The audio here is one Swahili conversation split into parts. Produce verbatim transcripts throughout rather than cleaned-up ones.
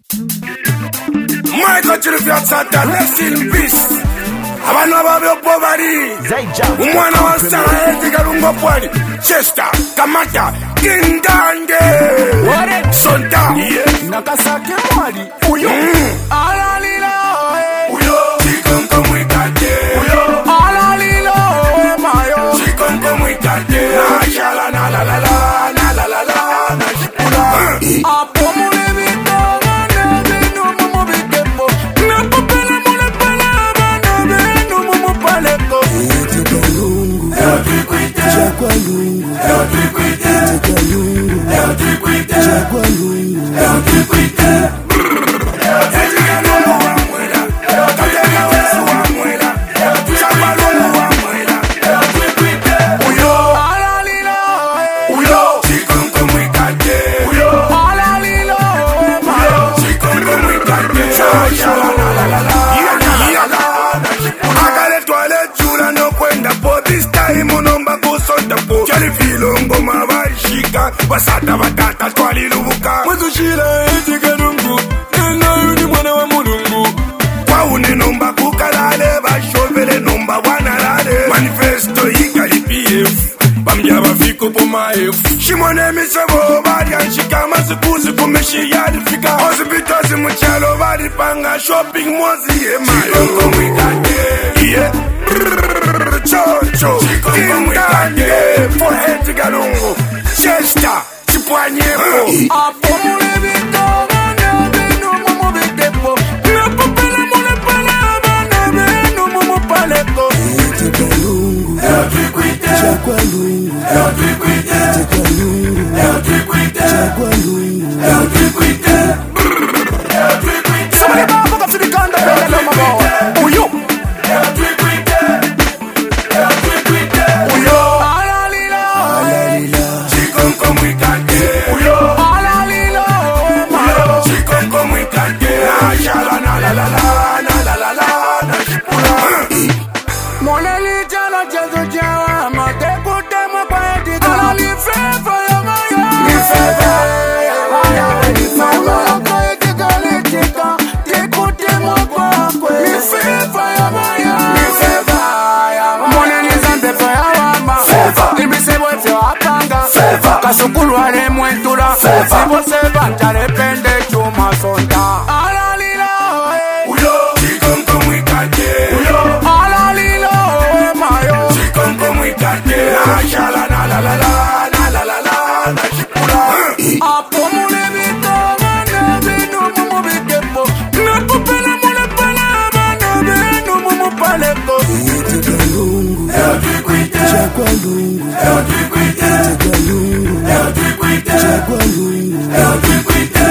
Michael to the Fiat, rest in peace. Abantu ababepo bari umwana wa Sara Edgar Lungo Pwani Chester Kamata Kindande Sonta Nakasake mwali uyo alalila uyo Chikonko mwikate uyo alalila mayo Chikonko mwikate na shala na la la la na la la la na shipula apo mule vito wana vino mumu vitepo na popela mule pala wana vino mumu paleko Etika lungu Eotikwite Chakwa lungu Eotikwite Etika lungu Eotikwite Chakwa lungu Eotikwite Etika lungu wa mwela Kateka wesu wa mwela Chakwa lungu wa mwela Eotikwite Uyo alalila Uyo Chikonko mwikate Uyo alalila mayo Chikonko mwikate Shala la la la la Akale twale chula no kwenda po this time unomba kusonda po Chali filo ngoma barishika Basata batata twali lubuka Mwezu shila etika lungu Nena yuni mwana wa mulungu Kwa uni nomba kukalale Bashobele nomba wanalale Manifesto ikali P F Bambia bafiko po maefu Shimone misebo bari anshika Masikuzi kumeshi yalifika Hospitals mchalo bari panga Shopping mozi ye mayo Chikonko mwikate Iye Chocho Kindande Poeti galungu Chester Kipwanyepo apo mule vito wana vino mumu vitepo na popela mule pala wana vino mumu paleko Etika lungu Eotikwite Chakwa lungu Eotikwite Etika lungu Eotikwite Chakwa lungu Eotikwite Eotikwite Somebody baba kwa fibikanda pele no mabawa uyo Eotikwite Eotikwite Uyo alalila Alalila Chikonko mwikate Uyo alalila mayo Chikonko mwikate Na shala na la la la Na la la la Na shipula Moneli jala jesu jawa Matekute mwa etika alali fefa ya mayo Nifeva ya mayo Nifeva kwa etika litika Tekute mwa kwe Nifeva ya mayo Nifeva ya mayo Moneli zante fe ya wama Seva. Ibisebo efe wapanga Seva. Kasukulu wale mwentula Seva. Sibo seva njale pende chuma sonda Alalila Uyo Chikonko mwikate Uyo Alalila mayo Chikonko mwikate Na shala na la la la Na la la la Na shipula apo mule vito wana vino mumu vitepo na popela mule pala wana vino mumu paleko Etika lungu Eotikwite Chakwa lungu Eotikwite Etika lungu Eotikwite Chakwa lungu Eotikwite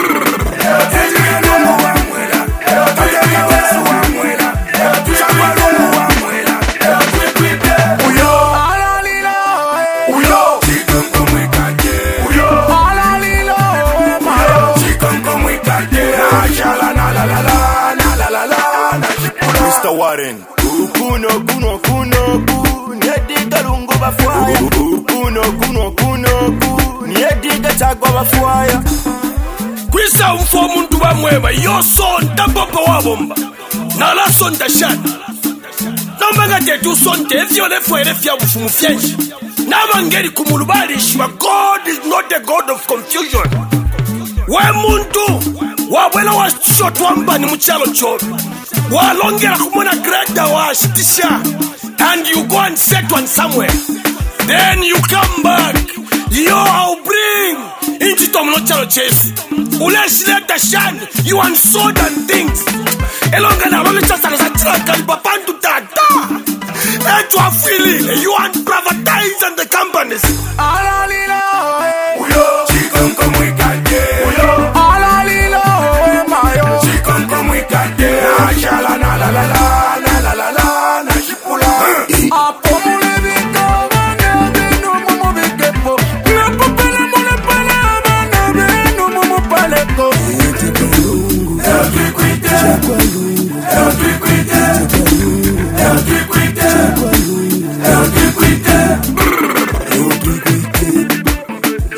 Etika lungu wa mwela Kateka wesu wa mwela Chakwa lungu wa mwela Eotikwite Uyo alalila Uyo Chikonko mwikate Uyo alalila mayo Chikonko mwikate Na shala na la la la Na la la la Na shipula mister Warren Ukuno kuno kuno ku Niediga lungu bafwaya Ukuno kuno kuno ku Niediga chagwa bafwaya Kwisa umfo omuntu bamweba yosonta papa wabomba nala sonta shana nomanga tetu sonte efyo lefwele fya bufumu fyenshi nabangeri kumulubalishwa. God is not a God of confusion. We muntu wabwela washotwamba ni muchalo chobe walongera kumona grada washitisha and you go and set one somewhere, then you come back. Yo, I'll bring into Tomnochalo chase. Uleshileta shan, you and soda and things. Elonga na lolita sana sa truck and papandu tata. Etu afili, you and privatize and the companies. alalila Uyo Chikonko mwikate Uyo alalila mayo Chikonko mwikate Na shala na la la la Na la la la Na shipula apo mule vito wana vino mumu vitepo na popela mule pala wana vino mumu paleko Etika lungu Eotikwite Chakwa lungu Eotikwite Etika lungu Eotikwite Chakwa lungu Eotikwite Etika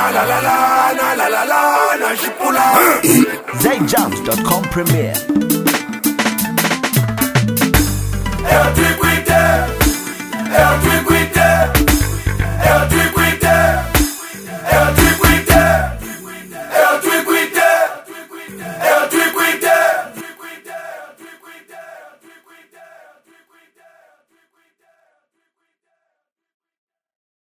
la la la, na la la la, na shipula. zay jams dot com premiere.